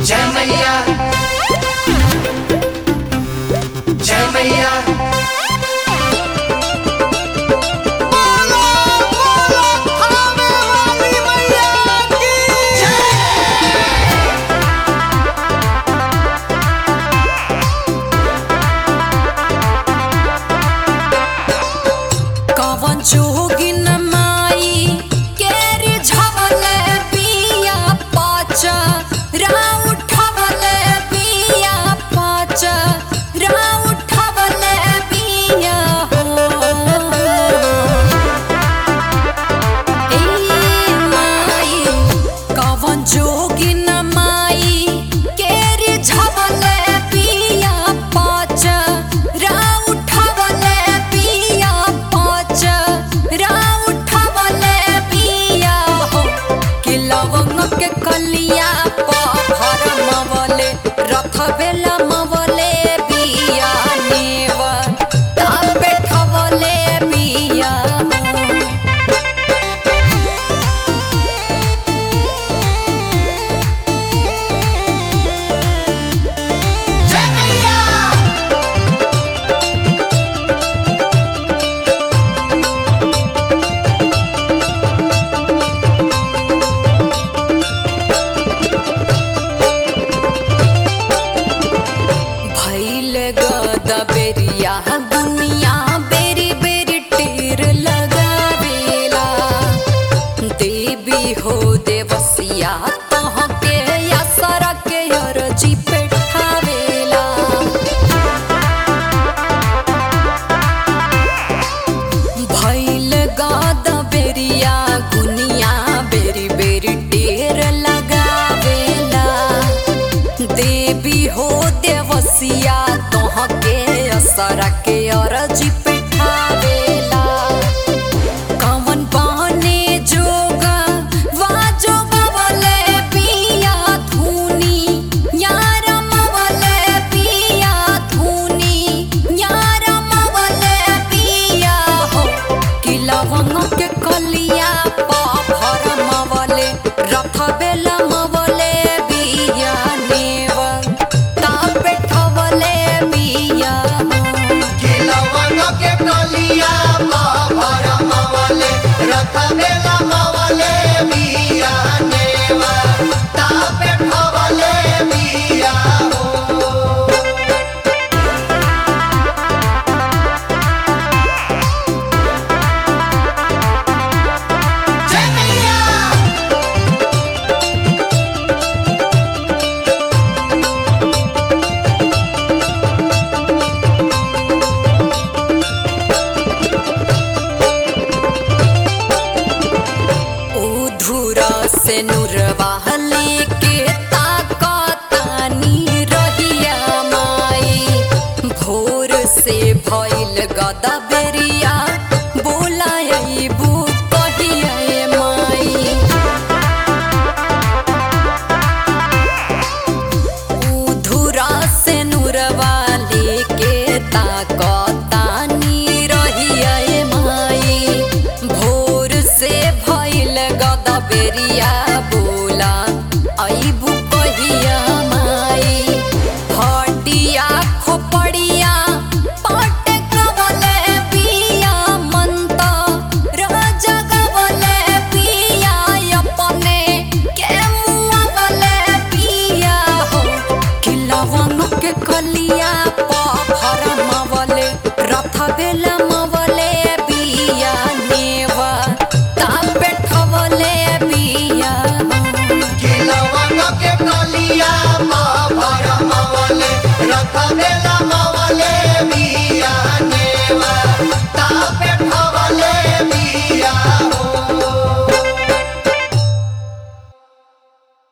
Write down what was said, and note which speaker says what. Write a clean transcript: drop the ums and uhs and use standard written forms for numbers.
Speaker 1: जय मैया जय मैया।
Speaker 2: जोगिन माई केरी झवले पिया पाच राउ उठवले पिया पाच राउ उठवले पिया ए माई कवन जोगिन माई केरी झवले पिया पाच राउ उठवले पिया पाच के कलिया मवले रथ बेला मवले बिया नेव ताबे ठवले बिया बेरिया दुनिया बेरी बेरी टेर लगावेला देवी हो देवसिया तोह के असर के अर्जी पे ठावेला भइल गद बेरिया गुनिया बेरी बेरी टेर लगावेला देवी हो देवसिया तोह के असरा के अर्जी पे ठावेला कवन बने जोगा वाजो बवले पिया धुनी यार मवले पिया धुनी यार मवले पिया हो कि लवंग के कलिया भर मवले रथ बेला मवले बिया नेव तापे ठवले बिया
Speaker 1: के कलिया भर मवले रथ बेला मवले बिया नेवा तापे ठवले बिया
Speaker 2: से नुरवा लेके ताकतानी रहिया माई भोर से भइल गदा बेरिया बोलायबू कहिया माई उधुरा से नुरवा लेके ताकतानी रहिया माई भोर से भइल गदा बेरिया बोला आईबू कहिया माई हटिया खोपड़िया पाट कवले पिया मंत राजा गवले पिया अपने के मुआवले पिया हो कि लवंग के कलिया